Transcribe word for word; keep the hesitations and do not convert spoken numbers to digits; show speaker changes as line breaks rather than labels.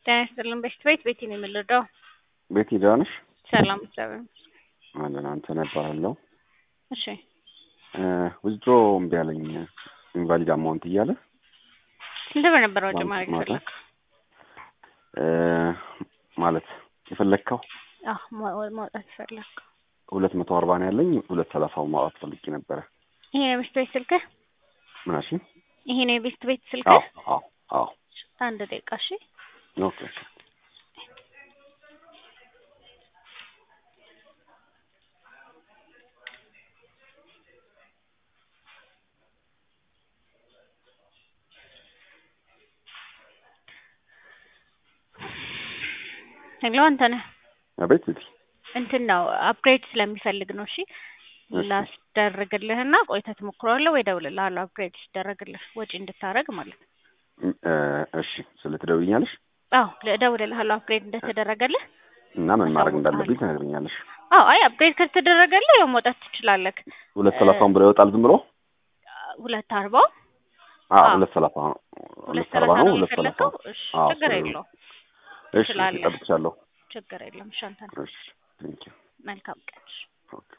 ጤና ይስጥልን በሽት ቤት ቤቲ ነው የምልደው።
ቤቲ ደህና ነሽ?
ሰላም ሰላም
አለን አንተ ነበርለው።
እሺ
እ ውዝድሮ እምቢ አለኝ ኢንቫሊድ አማውንት እያለ
ስንት ብር ነበር ወጪ ማድረግ ፈለክ?
እ ማለት የፈለከው?
አዎ ማውጣት ፈለክ?
ሁለት መቶ አርባ ነው ያለኝ ሁለት ሰላሳ ማውጣት ፈልጌ ነበር።
ይሄ ነው በሽት ቤት ስልክ?
ምናሽ?
ይሄ ነው በሽት ቤት ስልክ?
አዎ አዎ አዎ
አንድ ደቂቃ እሺ።
ኦኬ
ሄሎ አንተ ነህ?
አቤት ቤቲ
እንትን ነው አፕግሬድ ስለሚፈልግ ነው። እሺ ላስደርግልህና ቆይተህ ትሞክረዋለህ ወይ ደውልልሃለሁ አፕግሬድ ሲደረግልህ ወጪ እንድታረግ ማለት ነው።
እሺ ስለትደውይኛለሽ?
አዎ ለደውልልሃለሁ አፕግሬድ እንደተደረገልህ
እና ምን ማድረግ እንዳለብኝ ትነግሪኛለሽ?
አዎ አይ አፕግሬድ ከተደረገልህ ያው መውጣት ትችላለህ።
ሁለት ሰላሳውን ብር ይወጣል ዝም ብሎ?
ሁለት አርባ
አዎ ሁለት ሰላሳ ሁለት አርባ ነው ሁለት ሰላሳ
እሺ ችግር የለውም።
እሺ ተጠብቻለሁ።
ችግር የለም ሻንታ
እሺ ቴንኪው
መልካም ቀን።
ኦኬ